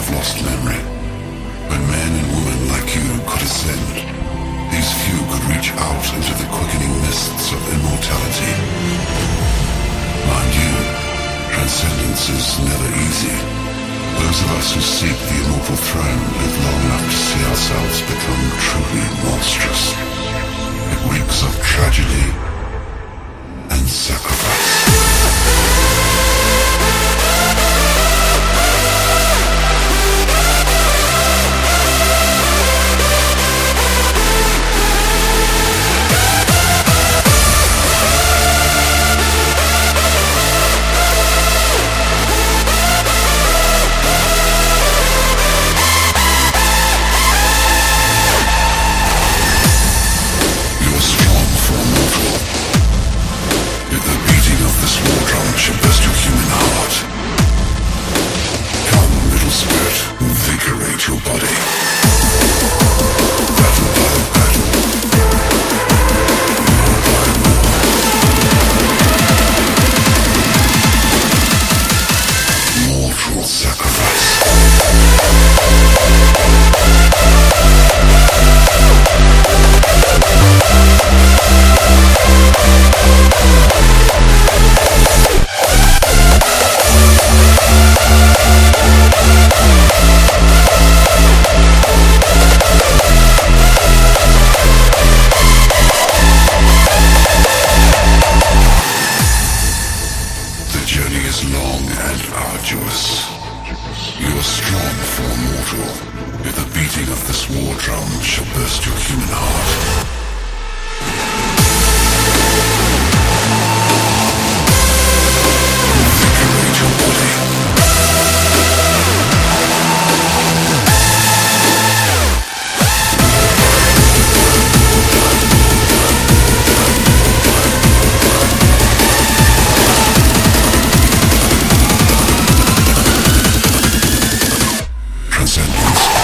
of lost memory. When men and women like you could ascend, these few could reach out into the quickening mists of immortality. Mind you, transcendence is never easy. Those of us who seek the immortal throne live long enough to see ourselves become truly monstrous. It reeks of tragedy and sacrifice. Transcendence.